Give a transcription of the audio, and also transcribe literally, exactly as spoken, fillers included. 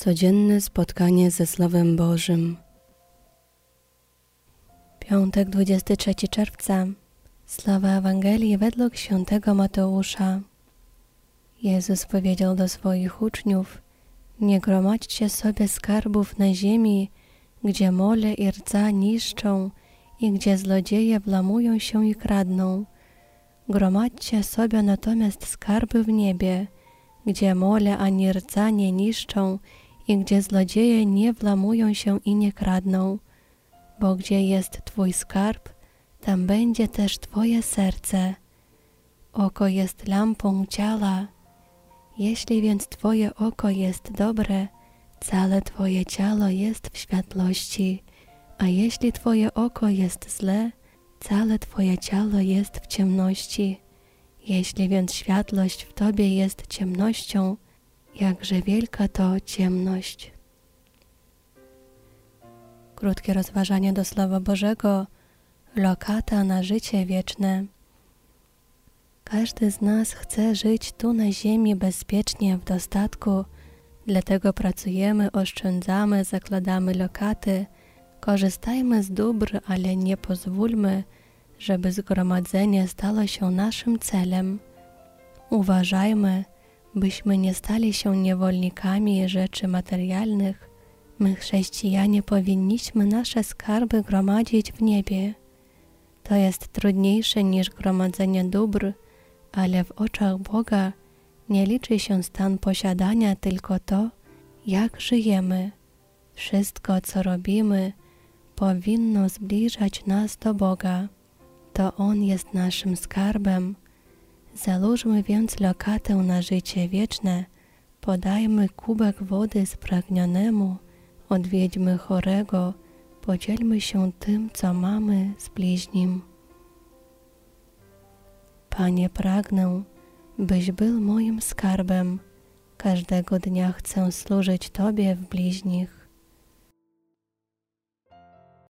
Codzienne spotkanie ze Słowem Bożym. Piątek, dwudziestego trzeciego czerwca. Słowa Ewangelii według świętego Mateusza. Jezus powiedział do swoich uczniów: nie gromadźcie sobie skarbów na ziemi, gdzie mole i rdza niszczą i gdzie złodzieje włamują się i kradną. Gromadźcie sobie natomiast skarby w niebie, gdzie mole ani rdza nie niszczą i gdzie złodzieje nie włamują się i nie kradną. Bo gdzie jest Twój skarb, tam będzie też Twoje serce. Oko jest lampą ciała. Jeśli więc Twoje oko jest dobre, całe Twoje ciało jest w światłości, a jeśli Twoje oko jest złe, całe Twoje ciało jest w ciemności. Jeśli więc światłość w Tobie jest ciemnością, jakże wielka to ciemność. Krótkie rozważanie do Słowa Bożego. Lokata na życie wieczne. Każdy z nas chce żyć tu na ziemi bezpiecznie, w dostatku, dlatego pracujemy, oszczędzamy, zakładamy lokaty, korzystajmy z dóbr, ale nie pozwólmy, żeby zgromadzenie stało się naszym celem. Uważajmy, byśmy nie stali się niewolnikami rzeczy materialnych. My, chrześcijanie, powinniśmy nasze skarby gromadzić w niebie. To jest trudniejsze niż gromadzenie dóbr, ale w oczach Boga nie liczy się stan posiadania, tylko to, jak żyjemy. Wszystko, co robimy, powinno zbliżać nas do Boga. To On jest naszym skarbem. Zalóżmy więc lokatę na życie wieczne, podajmy kubek wody spragnionemu, odwiedźmy chorego, podzielmy się tym, co mamy, z bliźnim. Panie, pragnę, byś był moim skarbem. Każdego dnia chcę służyć Tobie w bliźnich.